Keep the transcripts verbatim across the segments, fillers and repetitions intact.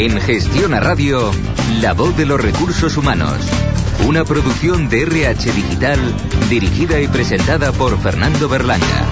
En Gestiona Radio, La Voz de los Recursos Humanos. Una producción de R H Digital, dirigida y presentada por Fernando Berlanga.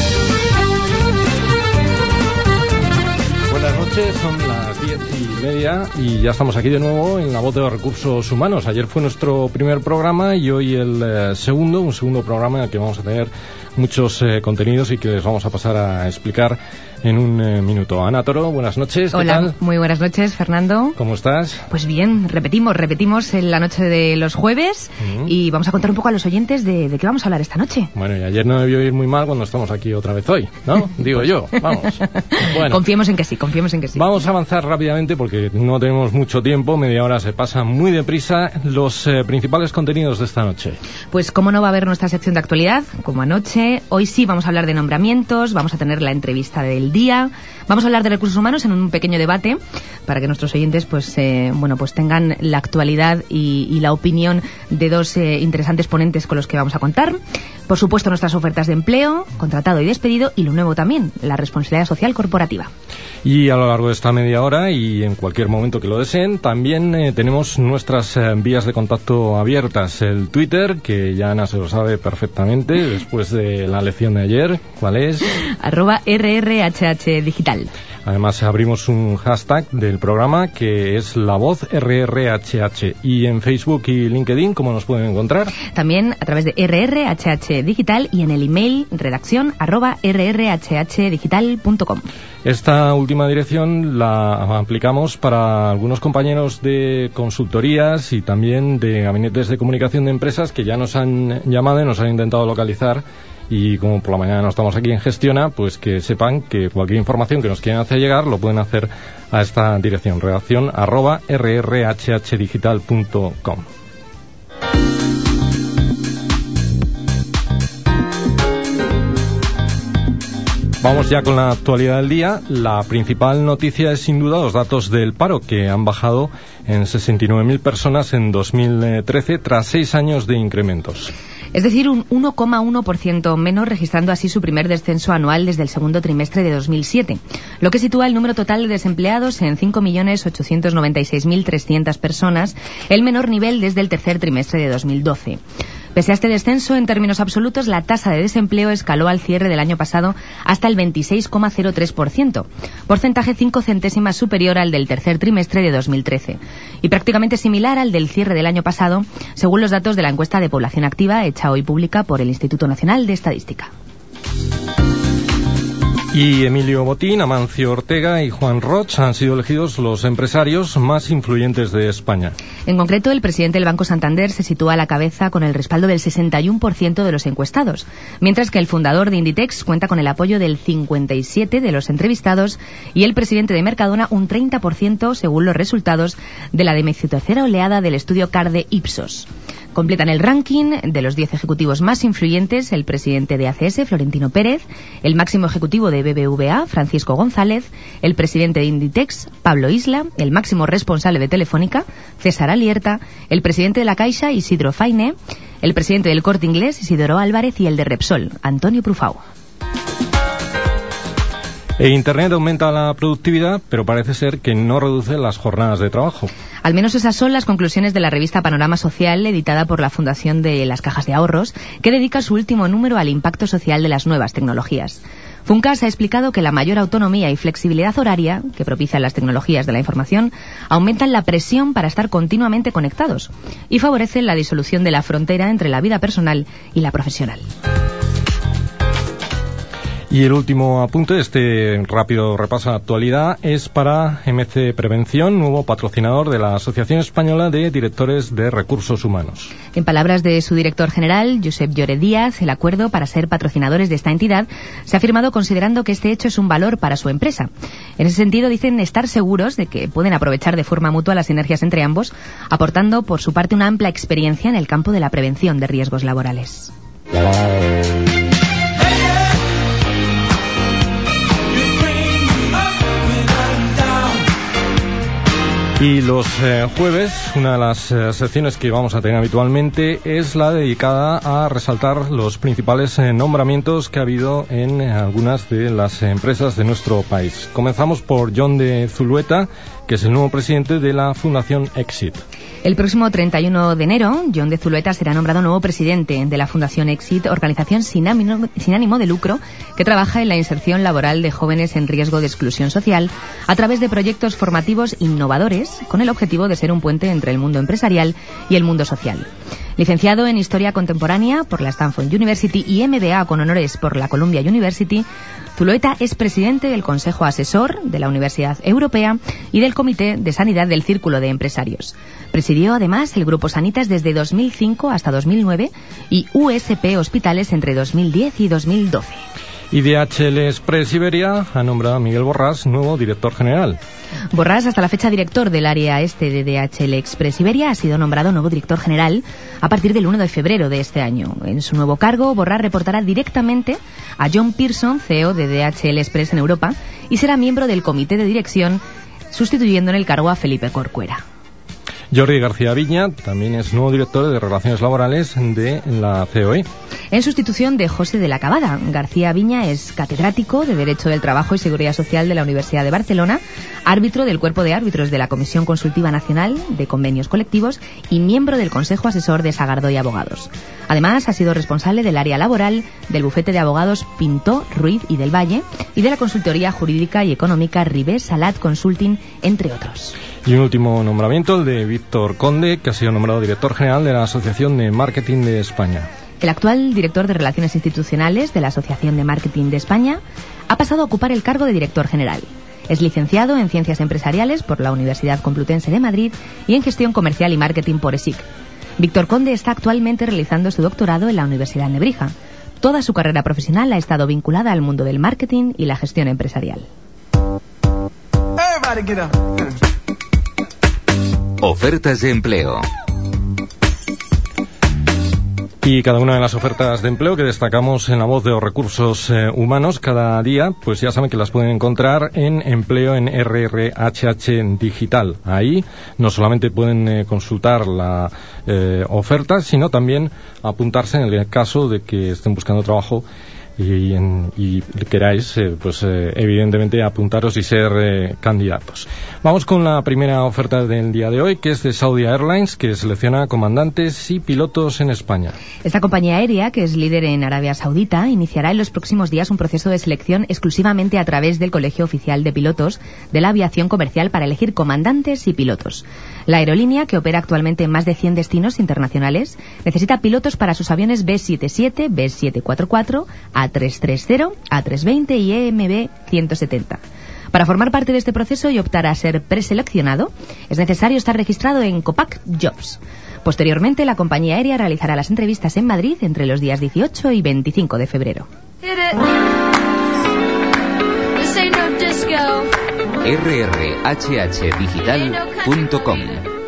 Buenas noches, son las diez y media y ya estamos aquí de nuevo en La Voz de los Recursos Humanos. Ayer fue nuestro primer programa y hoy el eh, segundo, un segundo programa en el que vamos a tener muchos eh, contenidos y que les vamos a pasar a explicar en un eh, minuto. Ana Toro, buenas noches. ¿Qué Hola, tal? Muy buenas noches, Fernando. ¿Cómo estás? Pues bien, repetimos, repetimos en la noche de los jueves uh-huh. y vamos a contar un poco a los oyentes de, de qué vamos a hablar esta noche. Bueno, y ayer no debió ir muy mal cuando estamos aquí otra vez hoy, ¿no? Digo yo, vamos. Bueno, confiemos en que sí, confiemos en que sí. Vamos a avanzar rápidamente porque no tenemos mucho tiempo, media hora se pasa muy deprisa. Los eh, principales contenidos de esta noche. Pues cómo no va a haber nuestra sección de actualidad, como anoche. Hoy sí vamos a hablar de nombramientos, vamos a tener la entrevista del día. Vamos a hablar de recursos humanos en un pequeño debate para que nuestros oyentes pues eh, bueno pues tengan la actualidad y, y la opinión de dos eh, interesantes ponentes con los que vamos a contar. Por supuesto, nuestras ofertas de empleo, contratado y despedido, y lo nuevo también, la responsabilidad social corporativa. Y a lo largo de esta media hora y en cualquier momento que lo deseen, también eh, tenemos nuestras eh, vías de contacto abiertas. El Twitter, que ya Ana se lo sabe perfectamente después de la lección de ayer. ¿Cuál es? Arroba R R H H Digital. Además abrimos un hashtag del programa que es La Voz R R H H. Y en Facebook y LinkedIn, ¿cómo nos pueden encontrar? También a través de R R H H Digital y en el email redacción arroba R R H H digital punto com. Esta última dirección la aplicamos para algunos compañeros de consultorías y también de gabinetes de comunicación de empresas que ya nos han llamado y nos han intentado localizar. Y como por la mañana no estamos aquí en Gestiona, pues que sepan que cualquier información que nos quieran hacer llegar lo pueden hacer a esta dirección, redacción arroba R R H H digital punto com. Vamos ya con la actualidad del día. La principal noticia es sin duda los datos del paro, que han bajado en sesenta y nueve mil personas en dos mil trece tras seis años de incrementos. Es decir, un uno coma uno por ciento menos, registrando así su primer descenso anual desde el segundo trimestre de dos mil siete, lo que sitúa el número total de desempleados en cinco millones ochocientos noventa y seis mil trescientas personas, el menor nivel desde el tercer trimestre de dos mil doce. Pese a este descenso, en términos absolutos, la tasa de desempleo escaló al cierre del año pasado hasta el veintiséis coma cero tres por ciento, porcentaje cinco centésimas superior al del tercer trimestre de dos mil trece, y prácticamente similar al del cierre del año pasado, según los datos de la encuesta de población activa hecha hoy pública por el Instituto Nacional de Estadística. Y Emilio Botín, Amancio Ortega y Juan Roch han sido elegidos los empresarios más influyentes de España. En concreto, el presidente del Banco Santander se sitúa a la cabeza con el respaldo del sesenta y uno por ciento de los encuestados, mientras que el fundador de Inditex cuenta con el apoyo del cincuenta y siete por ciento de los entrevistados y el presidente de Mercadona un treinta por ciento según los resultados de la decimotercera oleada del estudio CARDE Ipsos. Completan el ranking de los diez ejecutivos más influyentes el presidente de A C S, Florentino Pérez, el máximo ejecutivo de B B V A, Francisco González, el presidente de Inditex, Pablo Isla, el máximo responsable de Telefónica, César Alierta, el presidente de la Caixa, Isidro Fainé, el presidente del Corte Inglés, Isidoro Álvarez, y el de Repsol, Antonio Prufau. E Internet aumenta la productividad, pero parece ser que no reduce las jornadas de trabajo. Al menos esas son las conclusiones de la revista Panorama Social, editada por la Fundación de las Cajas de Ahorros, que dedica su último número al impacto social de las nuevas tecnologías. Funcas ha explicado que la mayor autonomía y flexibilidad horaria que propician las tecnologías de la información aumentan la presión para estar continuamente conectados y favorecen la disolución de la frontera entre la vida personal y la profesional. Y el último apunte, este rápido repaso de actualidad, es para M C Prevención, nuevo patrocinador de la Asociación Española de Directores de Recursos Humanos. En palabras de su director general, Josep Llore Díaz, el acuerdo para ser patrocinadores de esta entidad se ha firmado considerando que este hecho es un valor para su empresa. En ese sentido, dicen estar seguros de que pueden aprovechar de forma mutua las sinergias entre ambos, aportando por su parte una amplia experiencia en el campo de la prevención de riesgos laborales. Y los eh, jueves, una de las eh, secciones que vamos a tener habitualmente es la dedicada a resaltar los principales eh, nombramientos que ha habido en eh, algunas de las empresas de nuestro país. Comenzamos por John de Zulueta, que es el nuevo presidente de la Fundación Exit. El próximo treinta y uno de enero, John de Zulueta será nombrado nuevo presidente de la Fundación Exit, organización sin ánimo, sin ánimo de lucro que trabaja en la inserción laboral de jóvenes en riesgo de exclusión social a través de proyectos formativos innovadores con el objetivo de ser un puente entre el mundo empresarial y el mundo social. Licenciado en Historia Contemporánea por la Stanford University y M B A con honores por la Columbia University, Zulueta es presidente del Consejo Asesor de la Universidad Europea y del Comité de Sanidad del Círculo de Empresarios. Presidió además el Grupo Sanitas desde dos mil cinco hasta dos mil nueve y U S P Hospitales entre dos mil diez y dos mil doce. Y D H L Express Iberia ha nombrado a Miguel Borrás nuevo director general. Borrás, hasta la fecha director del área este de D H L Express Iberia, ha sido nombrado nuevo director general a partir del uno de febrero de este año. En su nuevo cargo, Borrás reportará directamente a John Pearson, C E O de D H L Express en Europa, y será miembro del comité de dirección, sustituyendo en el cargo a Felipe Corcuera. Jordi García Viña también es nuevo director de Relaciones Laborales de la C O E. En sustitución de José de la Cabada, García Viña es catedrático de Derecho del Trabajo y Seguridad Social de la Universidad de Barcelona, árbitro del Cuerpo de Árbitros de la Comisión Consultiva Nacional de Convenios Colectivos y miembro del Consejo Asesor de Sagardoy Abogados. Además, ha sido responsable del área laboral del bufete de abogados Pintó, Ruiz y del Valle y de la consultoría jurídica y económica Ribés Salat Consulting, entre otros. Y un último nombramiento, el de Víctor Conde, que ha sido nombrado director general de la Asociación de Marketing de España. El actual director de Relaciones Institucionales de la Asociación de Marketing de España ha pasado a ocupar el cargo de director general. Es licenciado en Ciencias Empresariales por la Universidad Complutense de Madrid y en Gestión Comercial y Marketing por E S I C. Víctor Conde está actualmente realizando su doctorado en la Universidad de Nebrija. Toda su carrera profesional ha estado vinculada al mundo del marketing y la gestión empresarial. Ofertas de empleo. Y cada una de las ofertas de empleo que destacamos en La Voz de los Recursos eh, Humanos cada día, pues ya saben que las pueden encontrar en Empleo en R R H H Digital. Ahí no solamente pueden eh, consultar la eh, oferta, sino también apuntarse en el caso de que estén buscando trabajo y, en, y queráis, eh, pues eh, evidentemente apuntaros y ser eh, candidatos. Vamos con la primera oferta del día de hoy, que es de Saudi Airlines, que selecciona comandantes y pilotos en España. Esta compañía aérea, que es líder en Arabia Saudita, iniciará en los próximos días un proceso de selección exclusivamente a través del Colegio Oficial de Pilotos de la Aviación Comercial para elegir comandantes y pilotos. La aerolínea, que opera actualmente en más de cien destinos internacionales, necesita pilotos para sus aviones B setenta y siete, B setecientos cuarenta y cuatro, A trescientos treinta, A trescientos veinte y E M B ciento setenta. Para formar parte de este proceso y optar a ser preseleccionado, es necesario estar registrado en Copac Jobs. Posteriormente, la compañía aérea realizará las entrevistas en Madrid entre los días dieciocho y veinticinco de febrero. R R H H digital punto com.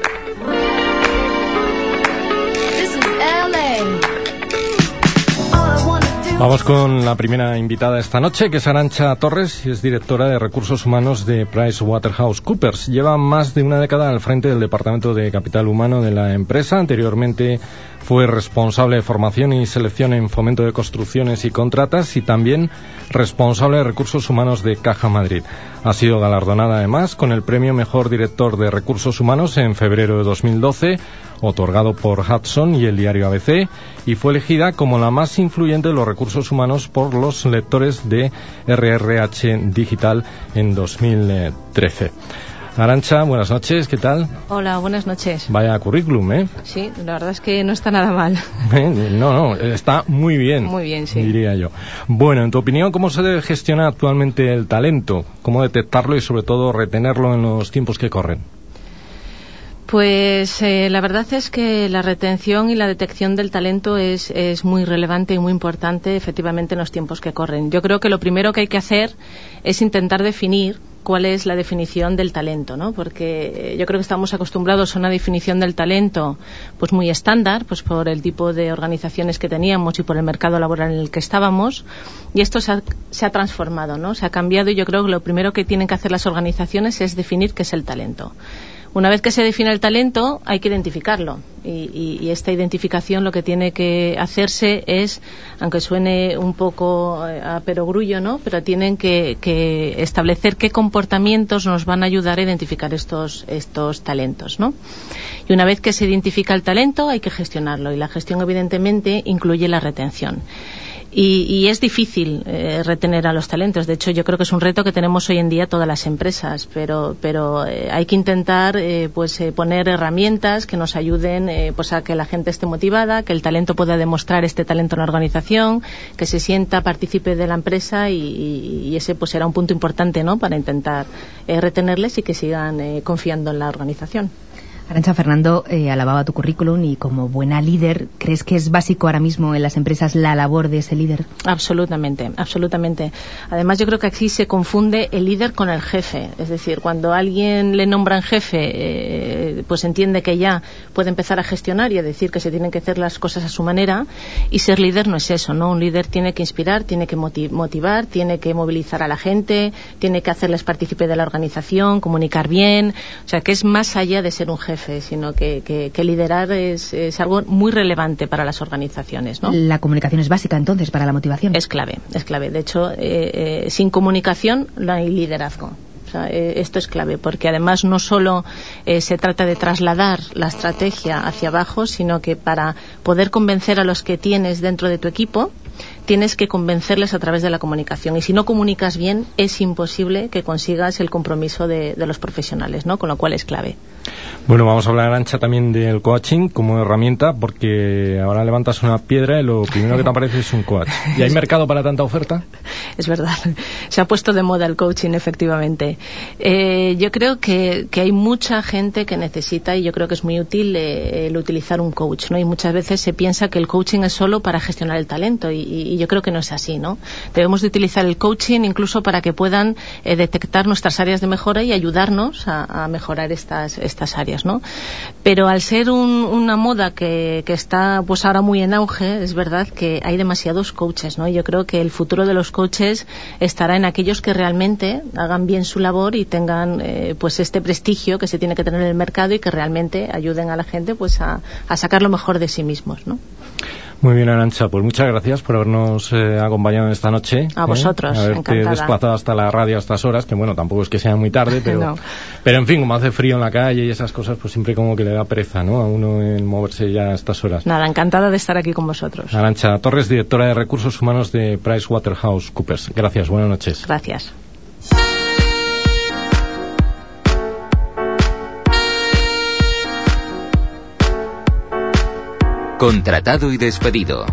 Vamos con la primera invitada esta noche, que es Arantxa Torres, y es directora de Recursos Humanos de PricewaterhouseCoopers. Lleva más de una década al frente del Departamento de Capital Humano de la empresa. Anteriormente fue responsable de formación y selección en Fomento de Construcciones y Contratas y también responsable de Recursos Humanos de Caja Madrid. Ha sido galardonada además con el premio Mejor Director de Recursos Humanos en febrero de dos mil doce, otorgado por Hudson y el diario A B C, y fue elegida como la más influyente de los recursos humanos por los lectores de R R H Digital en dos mil trece. Arantxa, buenas noches, ¿qué tal? Hola, buenas noches. Vaya currículum, ¿eh? Sí, la verdad es que no está nada mal. ¿Eh? No, no, está muy bien. Muy bien, sí. Diría yo. Bueno, en tu opinión, ¿cómo se debe gestionar actualmente el talento? ¿Cómo detectarlo y sobre todo retenerlo en los tiempos que corren? Pues eh, la verdad es que la retención y la detección del talento es, es muy relevante y muy importante efectivamente en los tiempos que corren. Yo creo que lo primero que hay que hacer es intentar definir cuál es la definición del talento, ¿no? Porque yo creo que estamos acostumbrados a una definición del talento pues muy estándar, pues por el tipo de organizaciones que teníamos y por el mercado laboral en el que estábamos, y esto se ha, se ha transformado, ¿no? Se ha cambiado, y yo creo que lo primero que tienen que hacer las organizaciones es definir qué es el talento. Una vez que se define el talento, hay que identificarlo. Y, y, y esta identificación lo que tiene que hacerse es, aunque suene un poco a perogrullo, ¿no? Pero tienen que, que establecer qué comportamientos nos van a ayudar a identificar estos, estos talentos, ¿no? Y una vez que se identifica el talento, hay que gestionarlo. Y la gestión, evidentemente, incluye la retención. Y, y es difícil eh, retener a los talentos. De hecho, yo creo que es un reto que tenemos hoy en día todas las empresas, pero, pero eh, hay que intentar eh, pues eh, poner herramientas que nos ayuden eh, pues a que la gente esté motivada, que el talento pueda demostrar este talento en la organización, que se sienta partícipe de la empresa y, y, y ese pues será un punto importante, ¿no?, para intentar eh, retenerles y que sigan eh, confiando en la organización. Arantxa, Fernando eh, alababa tu currículum y como buena líder, ¿crees que es básico ahora mismo en las empresas la labor de ese líder? Absolutamente, absolutamente. Además, yo creo que aquí se confunde el líder con el jefe. Es decir, cuando alguien le nombran jefe, eh, pues entiende que ya puede empezar a gestionar y a decir que se tienen que hacer las cosas a su manera, y ser líder no es eso, ¿no? Un líder tiene que inspirar, tiene que motivar, tiene que movilizar a la gente, tiene que hacerles partícipe de la organización, comunicar bien, o sea, que es más allá de ser un jefe, sino que, que, que liderar es, es algo muy relevante para las organizaciones, ¿no? La comunicación es básica, entonces, para la motivación. Es clave, es clave. De hecho, eh, eh, sin comunicación no hay liderazgo. O sea, eh, esto es clave, porque además no solo eh, se trata de trasladar la estrategia hacia abajo, sino que para poder convencer a los que tienes dentro de tu equipo, tienes que convencerles a través de la comunicación. Y si no comunicas bien, es imposible que consigas el compromiso de, de los profesionales, ¿no? Con lo cual es clave. Bueno, vamos a hablar, Arantxa, también del coaching como herramienta, porque ahora levantas una piedra y lo primero que te aparece es un coach. ¿Y hay mercado para tanta oferta? Es verdad. Se ha puesto de moda el coaching, efectivamente. Eh, yo creo que, que hay mucha gente que necesita, y yo creo que es muy útil eh, el utilizar un coach, ¿no? Y muchas veces se piensa que el coaching es solo para gestionar el talento, y, y yo creo que no es así, ¿no? Debemos de utilizar el coaching incluso para que puedan eh, detectar nuestras áreas de mejora y ayudarnos a, a mejorar estas, estas áreas, ¿no? Pero al ser un, una moda que, que está pues ahora muy en auge, es verdad que hay demasiados coaches, ¿no? Y yo creo que el futuro de los coaches estará en aquellos que realmente hagan bien su labor y tengan eh, pues este prestigio que se tiene que tener en el mercado y que realmente ayuden a la gente pues a, a sacar lo mejor de sí mismos, ¿no? Muy bien, Arantxa, pues muchas gracias por habernos eh, acompañado esta noche. A vosotros, ¿eh? Haberte encantada. desplazado hasta la radio a estas horas, que bueno, tampoco es que sea muy tarde, pero, no. pero en fin, como hace frío en la calle y esas cosas, pues siempre como que le da pereza, ¿no?, a uno en moverse ya a estas horas. Nada, encantada de estar aquí con vosotros. Arantxa Torres, directora de Recursos Humanos de PricewaterhouseCoopers. Gracias, buenas noches. Gracias. Contratado y despedido.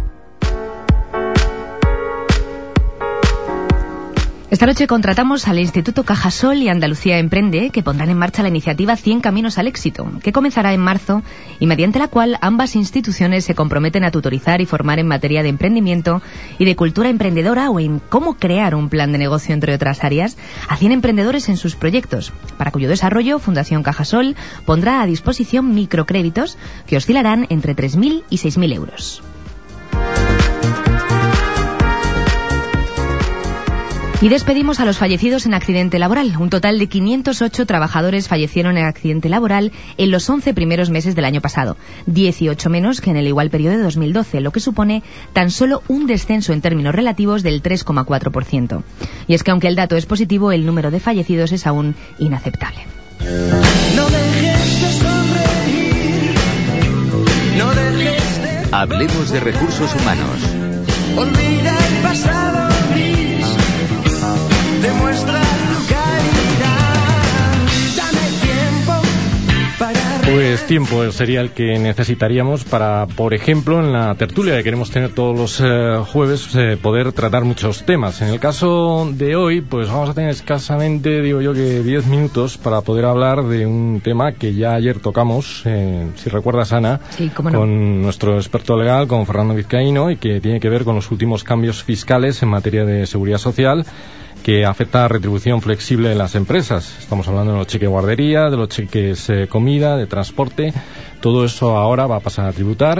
Esta noche contratamos al Instituto Cajasol y Andalucía Emprende, que pondrán en marcha la iniciativa cien Caminos al Éxito, que comenzará en marzo y mediante la cual ambas instituciones se comprometen a tutorizar y formar en materia de emprendimiento y de cultura emprendedora o en cómo crear un plan de negocio, entre otras áreas, a cien emprendedores en sus proyectos, para cuyo desarrollo Fundación Cajasol pondrá a disposición microcréditos que oscilarán entre tres mil y seis mil euros. Y despedimos a los fallecidos en accidente laboral. Un total de quinientos ocho trabajadores fallecieron en accidente laboral en los once primeros meses del año pasado, dieciocho menos que en el igual periodo de dos mil doce, lo que supone tan solo un descenso en términos relativos del tres coma cuatro por ciento. Y es que aunque el dato es positivo, el número de fallecidos es aún inaceptable. No dejes de sonreír, no dejes de... Hablemos de recursos humanos. Olvida el pasado. Demuestra tu calidad. Dame tiempo para... Pues tiempo sería el que necesitaríamos para, por ejemplo, en la tertulia que queremos tener todos los eh, jueves, eh, poder tratar muchos temas. En el caso de hoy, pues vamos a tener escasamente, digo yo, que diez minutos para poder hablar de un tema que ya ayer tocamos, eh, si recuerdas, Ana, sí, cómo no, con nuestro experto legal, con Fernando Vizcaíno, y que tiene que ver con los últimos cambios fiscales en materia de seguridad social que afecta a retribución flexible en las empresas. Estamos hablando de los cheques guardería, de los cheques eh, comida, de transporte. Todo eso ahora va a pasar a tributar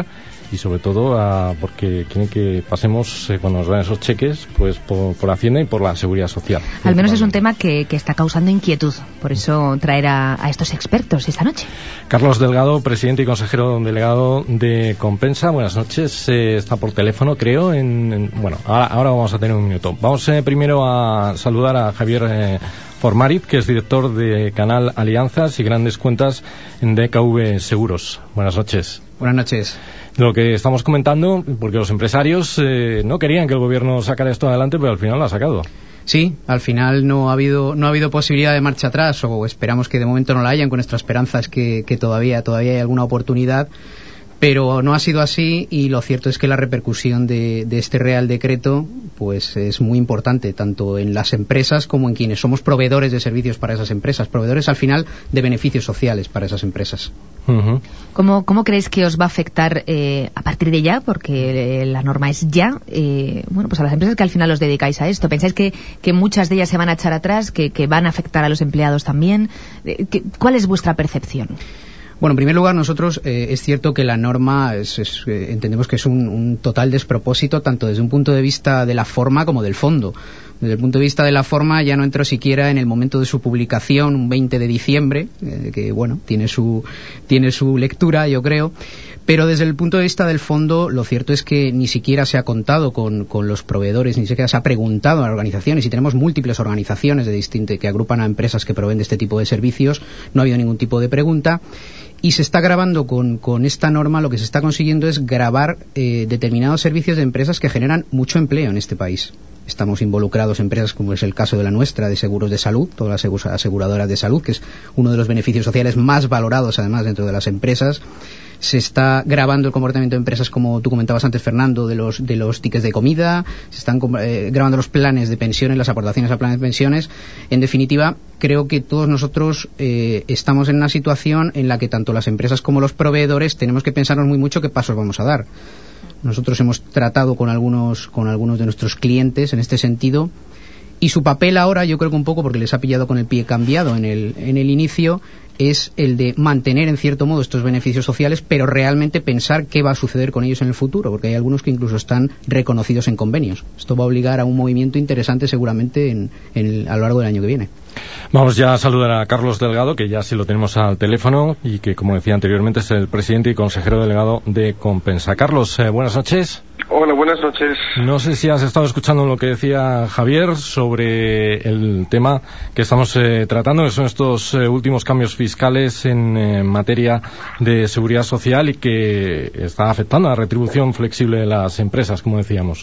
y sobre todo a, porque quieren que pasemos, eh, cuando nos dan esos cheques, pues por, por Hacienda y por la Seguridad Social. Al menos es un tema que, que está causando inquietud, por eso traer a, a estos expertos esta noche. Carlos Delgado, presidente y consejero delegado de Compensa, buenas noches. Eh, está por teléfono, creo. En, en, bueno, ahora, ahora vamos a tener un minuto. Vamos eh, primero a saludar a Javier eh, Formariz, que es director de Canal Alianzas y Grandes Cuentas en D K V Seguros. Buenas noches. Buenas noches. Lo que estamos comentando, porque los empresarios eh, no querían que el gobierno sacara esto adelante, pero al final lo ha sacado. Sí, al final no ha habido no ha habido posibilidad de marcha atrás, o esperamos que de momento no la hayan, con nuestra esperanza es que, que todavía todavía hay alguna oportunidad. Pero no ha sido así, y lo cierto es que la repercusión de, de este Real Decreto pues es muy importante, tanto en las empresas como en quienes somos proveedores de servicios para esas empresas, proveedores al final de beneficios sociales para esas empresas. Uh-huh. ¿Cómo, ¿Cómo creéis que os va a afectar eh, a partir de ya? Porque eh, la norma es ya, eh, bueno, pues a las empresas que al final os dedicáis a esto. ¿Pensáis que, que muchas de ellas se van a echar atrás, que, que van a afectar a los empleados también? Eh, que, ¿Cuál es vuestra percepción? Bueno, en primer lugar, nosotros eh, es cierto que la norma es, es, eh, entendemos que es un, un total despropósito, tanto desde un punto de vista de la forma como del fondo. Desde el punto de vista de la forma, ya no entró siquiera en el momento de su publicación, un veinte de diciembre, eh, que bueno, tiene su tiene su lectura, yo creo. Pero desde el punto de vista del fondo, lo cierto es que ni siquiera se ha contado con, con los proveedores, ni siquiera se ha preguntado a las organizaciones, y tenemos múltiples organizaciones de distintas que agrupan a empresas que proveen de este tipo de servicios. No ha habido ningún tipo de pregunta. Y se está grabando con, con esta norma, lo que se está consiguiendo es grabar eh, determinados servicios de empresas que generan mucho empleo en este país. Estamos involucrados en empresas como es el caso de la nuestra, de seguros de salud, todas las aseguradoras de salud, que es uno de los beneficios sociales más valorados además dentro de las empresas. Se está grabando el comportamiento de empresas, como tú comentabas antes, Fernando, de los de los tickets de comida, se están eh, grabando los planes de pensiones, las aportaciones a planes de pensiones. En definitiva, creo que todos nosotros eh, estamos en una situación en la que tanto las empresas como los proveedores tenemos que pensarnos muy mucho qué pasos vamos a dar. Nosotros hemos tratado con algunos con algunos de nuestros clientes en este sentido, y su papel ahora, yo creo que un poco porque les ha pillado con el pie cambiado en el en el inicio, es el de mantener en cierto modo estos beneficios sociales, pero realmente pensar qué va a suceder con ellos en el futuro, porque hay algunos que incluso están reconocidos en convenios. Esto va a obligar a un movimiento interesante seguramente en, en el, a lo largo del año que viene. Vamos ya a saludar a Carlos Delgado, que ya sí lo tenemos al teléfono y que, como decía anteriormente, es el presidente y consejero delegado de Compensa. Carlos, eh, buenas noches. Hola, buenas noches. No sé si has estado escuchando lo que decía Javier sobre el tema que estamos eh, tratando, que son estos eh, últimos cambios fiscales en eh, materia de seguridad social y que está afectando a la retribución flexible de las empresas, como decíamos.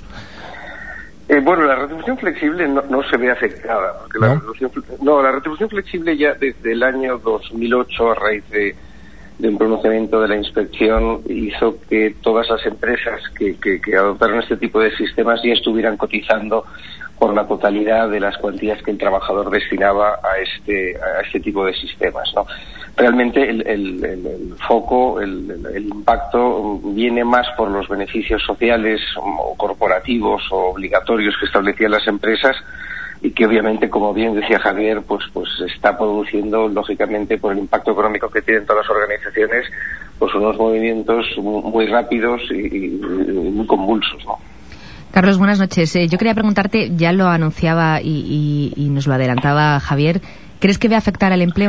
Eh, bueno, la retribución flexible no, no se ve afectada. Porque ¿No? La retribución, no, la retribución flexible ya desde el año dos mil ocho, a raíz de, de un pronunciamiento de la inspección, hizo que todas las empresas que, que, que adoptaron este tipo de sistemas ya estuvieran cotizando por la totalidad de las cuantías que el trabajador destinaba a este a este tipo de sistemas, ¿no? Realmente el, el, el, el foco, el, el, el impacto viene más por los beneficios sociales o corporativos o obligatorios que establecían las empresas, y que obviamente, como bien decía Javier, pues pues está produciendo, lógicamente, por el impacto económico que tienen todas las organizaciones, pues unos movimientos muy rápidos y, y muy convulsos, ¿no? Carlos, buenas noches. Eh, yo quería preguntarte, ya lo anunciaba y, y, y nos lo adelantaba Javier, ¿crees que va a afectar al empleo?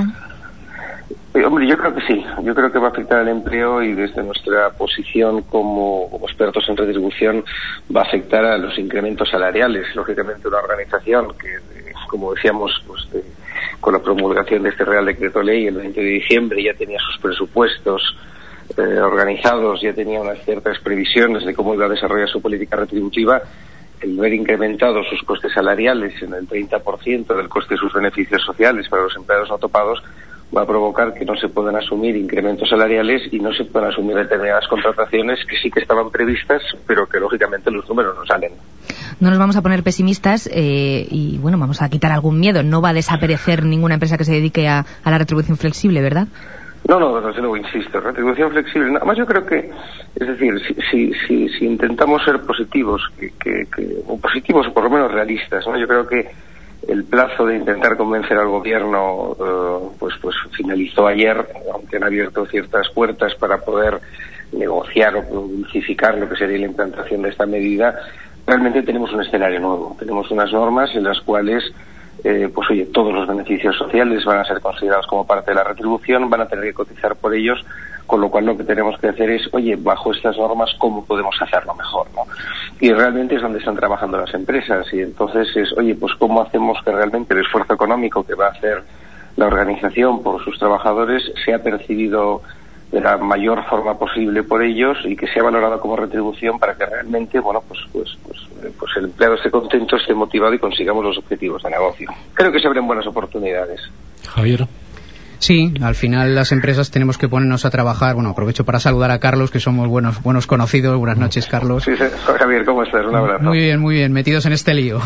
Eh, hombre, yo creo que sí. Yo creo que va a afectar al empleo, y desde nuestra posición como, como expertos en retribución va a afectar a los incrementos salariales. Lógicamente, una organización que, eh, como decíamos, pues de, con la promulgación de este Real Decreto Ley el veinte de diciembre ya tenía sus presupuestos Eh, organizados, ya tenía unas ciertas previsiones de cómo iba a desarrollar su política retributiva. El ver incrementado sus costes salariales en el treinta por ciento del coste de sus beneficios sociales para los empleados no topados va a provocar que no se puedan asumir incrementos salariales y no se puedan asumir determinadas contrataciones que sí que estaban previstas, pero que lógicamente los números no salen. No nos vamos a poner pesimistas eh, y bueno, vamos a quitar algún miedo. No va a desaparecer ninguna empresa que se dedique a, a la retribución flexible, ¿verdad? No, no, desde luego, insisto, retribución flexible. Nada más, yo creo que, es decir, si, si, si, si intentamos ser positivos, que, que, que, o positivos o por lo menos realistas, ¿no? Yo creo que el plazo de intentar convencer al gobierno, uh, pues, pues finalizó ayer, aunque han abierto ciertas puertas para poder negociar o dulcificar lo que sería la implantación de esta medida, realmente tenemos un escenario nuevo. Tenemos unas normas en las cuales Eh, pues oye, todos los beneficios sociales van a ser considerados como parte de la retribución, van a tener que cotizar por ellos, con lo cual lo que tenemos que hacer es, oye, bajo estas normas, ¿cómo podemos hacerlo mejor, ¿no? Y realmente es donde están trabajando las empresas, y entonces es, oye, pues ¿cómo hacemos que realmente el esfuerzo económico que va a hacer la organización por sus trabajadores sea percibido de la mayor forma posible por ellos y que sea valorado como retribución para que realmente, bueno, pues pues pues, pues el empleado esté contento, esté motivado y consigamos los objetivos de negocio? Creo que se abren buenas oportunidades. Javier. Sí, al final las empresas tenemos que ponernos a trabajar. Bueno, aprovecho para saludar a Carlos, que somos buenos buenos conocidos. Buenas noches, Carlos. Sí, sí. Javier, ¿cómo estás? Un abrazo. Muy bien, muy bien, metidos en este lío.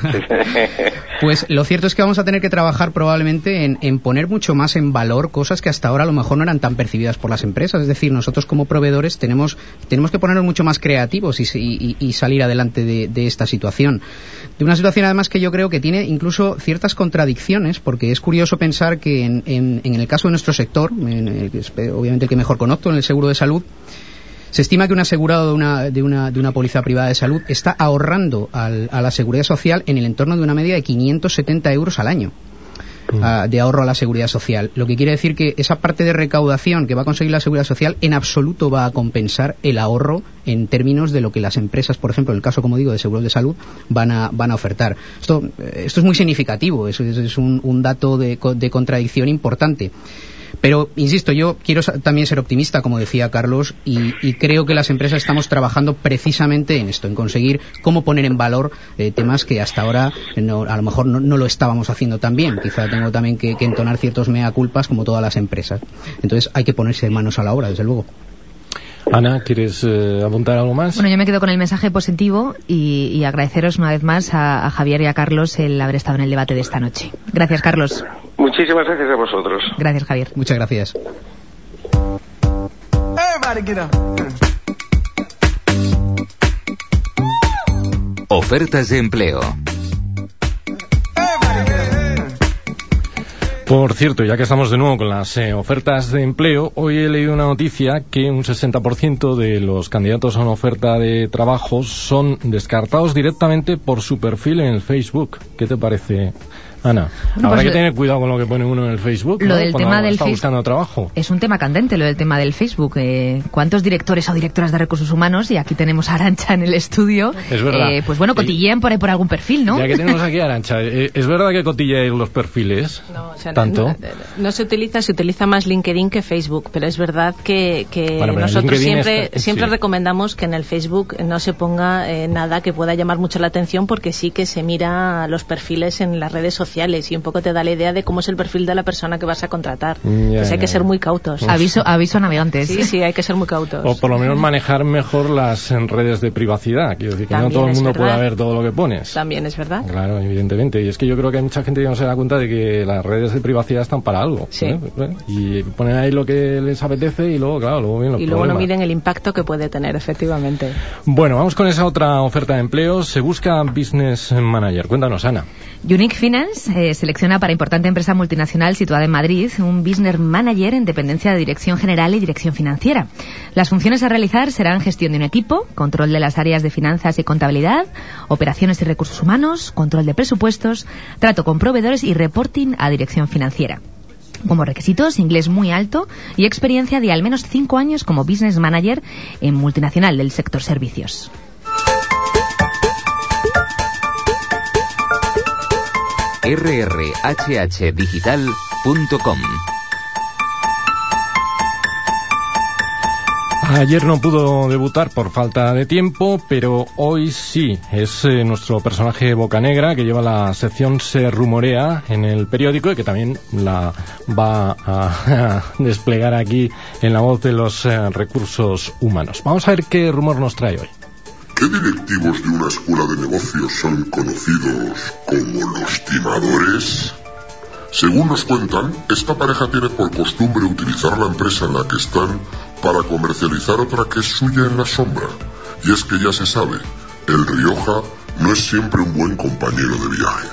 Pues lo cierto es que vamos a tener que trabajar probablemente en, en poner mucho más en valor cosas que hasta ahora a lo mejor no eran tan percibidas por las empresas. Es decir, nosotros como proveedores tenemos tenemos que ponernos mucho más creativos y, y, y salir adelante de, de esta situación. De una situación además que yo creo que tiene incluso ciertas contradicciones, porque es curioso pensar que en, en, en el caso de nuestro sector, en el que es obviamente el que mejor conozco, en el seguro de salud, se estima que un asegurado de una, de una, de una póliza privada de salud está ahorrando al, a la seguridad social en el entorno de una media de quinientos setenta euros al año. Uh, de ahorro a la seguridad social, lo que quiere decir que esa parte de recaudación que va a conseguir la seguridad social en absoluto va a compensar el ahorro en términos de lo que las empresas, por ejemplo, en el caso, como digo, de seguros de salud, van a van a ofertar. Esto esto es muy significativo, es, es un, un dato de, de contradicción importante. Pero, insisto, yo quiero también ser optimista, como decía Carlos, y, y creo que las empresas estamos trabajando precisamente en esto, en conseguir cómo poner en valor eh, temas que hasta ahora no, a lo mejor no, no lo estábamos haciendo tan bien. Quizá tengo también que, que entonar ciertos mea culpas, como todas las empresas. Entonces hay que ponerse manos a la obra, desde luego. Ana, ¿quieres eh, apuntar algo más? Bueno, yo me quedo con el mensaje positivo y, y agradeceros una vez más a, a Javier y a Carlos el haber estado en el debate de esta noche. Gracias, Carlos. Muchísimas gracias a vosotros. Gracias, Javier. Muchas gracias. Ofertas de empleo. Por cierto, ya que estamos de nuevo con las eh, ofertas de empleo, hoy he leído una noticia que un sesenta por ciento de los candidatos a una oferta de trabajo son descartados directamente por su perfil en el Facebook. ¿Qué te parece, Ana? Bueno, Habrá pues que tener cuidado con lo que pone uno en el Facebook, lo ¿no? del Cuando tema del está Facebook buscando trabajo. Es un tema candente, lo del tema del Facebook. Eh, ¿Cuántos directores o directoras de recursos humanos, y aquí tenemos a Arantxa en el estudio, es verdad. Eh, pues bueno, cotillean por ahí por algún perfil, ¿no? Ya que tenemos aquí a Arantxa, eh, ¿es verdad que cotilleáis los perfiles? No, o sea, ¿Tanto? No, no, no se utiliza, se utiliza más LinkedIn que Facebook, pero es verdad que, que bueno, nosotros siempre, está, siempre sí. recomendamos que en el Facebook no se ponga eh, nada que pueda llamar mucho la atención, porque sí que se mira los perfiles en las redes sociales y un poco te da la idea de cómo es el perfil de la persona que vas a contratar. Ya, pues hay ya, que ser ya. muy cautos. Aviso, aviso a navegantes. Sí, sí, hay que ser muy cautos. O por lo menos manejar mejor las en redes de privacidad. Quiero decir que También no todo el es mundo verdad. pueda ver todo lo que pones. También es verdad. Claro, evidentemente. Y es que yo creo que hay mucha gente que no se da cuenta de que las redes de privacidad están para algo. Sí. ¿eh? Y ponen ahí lo que les apetece y luego, claro, luego vienen los Y luego no problemas. miden el impacto que puede tener, efectivamente. Bueno, vamos con esa otra oferta de empleo. Se busca Business Manager. Cuéntanos, Ana. Unique Finance eh, selecciona para importante empresa multinacional situada en Madrid un Business Manager en dependencia de Dirección General y Dirección Financiera. Las funciones a realizar serán gestión de un equipo, control de las áreas de finanzas y contabilidad, operaciones y recursos humanos, control de presupuestos, trato con proveedores y reporting a Dirección Financiera. Como requisitos, inglés muy alto y experiencia de al menos cinco años como Business Manager en multinacional del sector servicios. erre erre hache hache digital punto com. Ayer no pudo debutar por falta de tiempo, pero hoy sí. Es eh, nuestro personaje Bocanegra, que lleva la sección Se Rumorea en el periódico y que también la va a, a desplegar aquí en la voz de los eh, recursos humanos. Vamos a ver qué rumor nos trae hoy. ¿Qué directivos de una escuela de negocios son conocidos como los timadores? Según nos cuentan, esta pareja tiene por costumbre utilizar la empresa en la que están para comercializar otra que es suya en la sombra. Y es que ya se sabe, el Rioja no es siempre un buen compañero de viaje.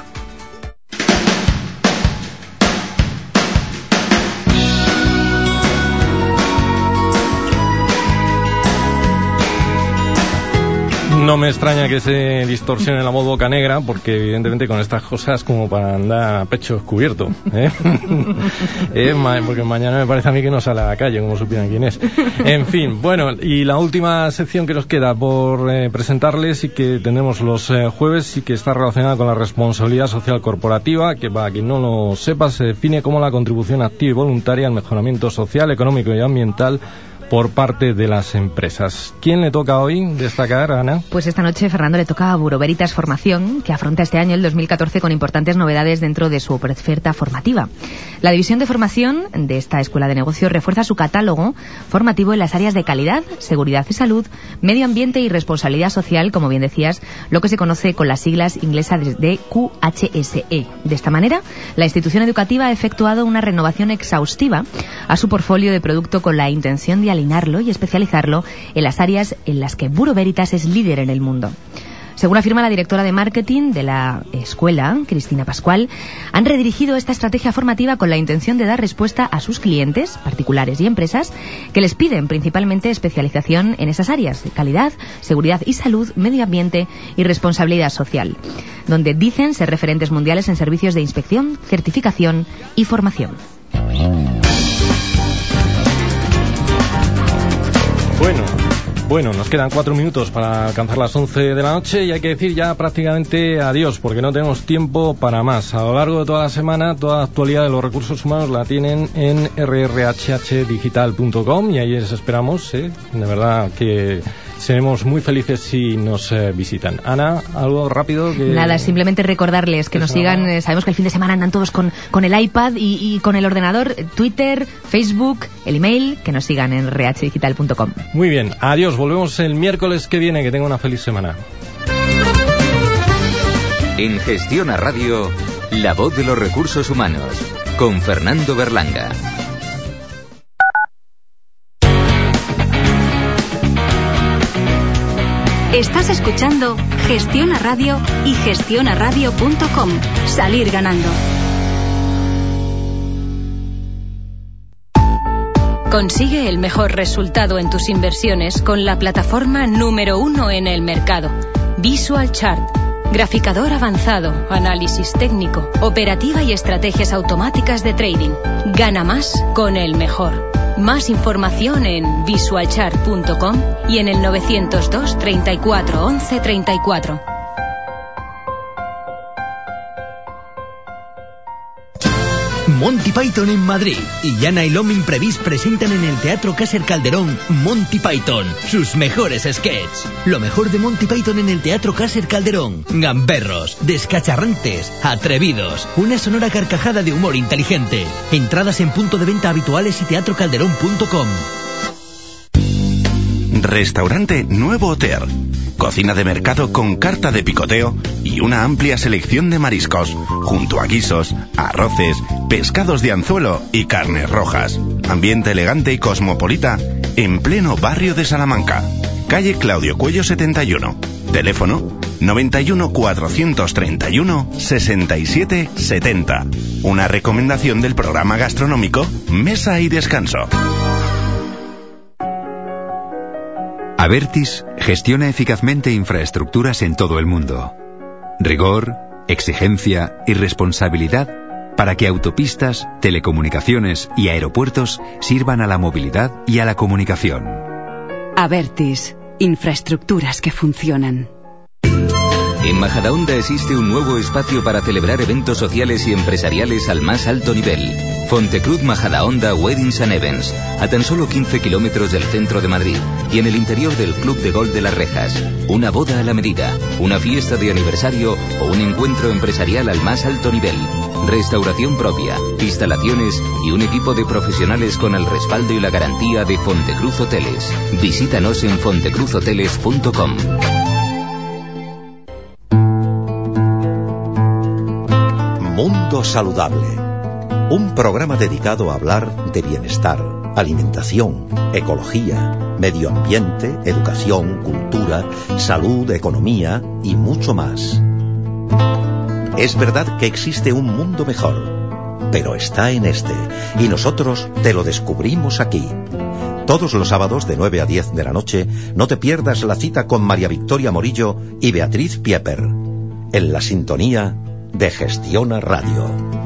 No me extraña que se distorsione la voz boca negra, porque evidentemente con estas cosas como para andar a pecho descubierto, ¿eh? eh, porque mañana me parece a mí que no sale a la calle, como supieran quién es. En fin, bueno, y la última sección que nos queda por eh, presentarles y que tendremos los eh, jueves y que está relacionada con la responsabilidad social corporativa, que para quien no lo sepa se define como la contribución activa y voluntaria al mejoramiento social, económico y ambiental por parte de las empresas. ¿Quién le toca hoy destacar, Ana? Pues esta noche, Fernando, le toca a Bureau Veritas Formación, que afronta este año, el dos mil catorce, con importantes novedades dentro de su oferta formativa. La división de formación de esta escuela de negocios refuerza su catálogo formativo en las áreas de calidad, seguridad y salud, medio ambiente y responsabilidad social, como bien decías, lo que se conoce con las siglas inglesas de Q H S E. De esta manera, la institución educativa ha efectuado una renovación exhaustiva a su portfolio de producto con la intención de alinearlo y especializarlo en las áreas en las que Bureau Veritas es líder en el mundo. Según afirma la directora de marketing de la escuela, Cristina Pascual, han redirigido esta estrategia formativa con la intención de dar respuesta a sus clientes, particulares y empresas, que les piden principalmente especialización en esas áreas de calidad, seguridad y salud, medio ambiente y responsabilidad social, donde dicen ser referentes mundiales en servicios de inspección, certificación y formación. Bueno, bueno, nos quedan cuatro minutos para alcanzar las once de la noche y hay que decir ya prácticamente adiós, porque no tenemos tiempo para más. A lo largo de toda la semana, toda la actualidad de los recursos humanos la tienen en erre erre hache hache digital punto com y ahí les esperamos, ¿eh? De verdad que seremos muy felices si nos eh, visitan. Ana, algo rápido que... Nada, simplemente recordarles que nos sigan. Eh, sabemos que el fin de semana andan todos con, con el iPad y, y con el ordenador, Twitter, Facebook, el email, que nos sigan en erre hache digital punto com. Muy bien, adiós, volvemos el miércoles que viene, que tenga una feliz semana. En Gestión a Radio, la voz de los recursos humanos, con Fernando Berlanga. Estás escuchando Gestión a Radio y gestión a radio punto com. Salir ganando. Consigue el mejor resultado en tus inversiones con la plataforma número uno en el mercado, Visual Chart. Graficador avanzado, análisis técnico, operativa y estrategias automáticas de trading. Gana más con el mejor. Más información en visual chart punto com y en el novecientos dos, treinta y cuatro, once, treinta y cuatro. Monty Python en Madrid y Yana y Lom Imprevis presentan en el Teatro Cáser Calderón Monty Python, sus mejores sketches. Lo mejor de Monty Python en el Teatro Cáser Calderón. Gamberros, descacharrantes, atrevidos, una sonora carcajada de humor inteligente. Entradas en punto de venta habituales y teatro calderón punto com. Restaurante Nuevo Hotel. Cocina de mercado con carta de picoteo y una amplia selección de mariscos, junto a guisos, arroces, pescados de anzuelo y carnes rojas. Ambiente elegante y cosmopolita en pleno barrio de Salamanca. Calle Claudio Cuello setenta y uno. Teléfono noventa y uno, cuatrocientos treinta y uno, sesenta y siete, setenta. Una recomendación del programa gastronómico Mesa y Descanso. Abertis gestiona eficazmente infraestructuras en todo el mundo. Rigor, exigencia y responsabilidad para que autopistas, telecomunicaciones y aeropuertos sirvan a la movilidad y a la comunicación. Abertis, infraestructuras que funcionan. En Majadahonda existe un nuevo espacio para celebrar eventos sociales y empresariales al más alto nivel. Fontecruz Majadahonda Weddings and Events, a tan solo quince kilómetros del centro de Madrid y en el interior del Club de Golf de Las Rejas. Una boda a la medida, una fiesta de aniversario o un encuentro empresarial al más alto nivel. Restauración propia, instalaciones y un equipo de profesionales con el respaldo y la garantía de Fontecruz Hoteles. Visítanos en fontecruz hoteles punto com. Mundo Saludable, un programa dedicado a hablar de bienestar, alimentación, ecología, medio ambiente, educación, cultura, salud, economía y mucho más. Es verdad que existe un mundo mejor, pero está en este, y nosotros te lo descubrimos aquí. Todos los sábados de nueve a diez de la noche no te pierdas la cita con María Victoria Morillo y Beatriz Pieper en la sintonía de Gestiona Radio.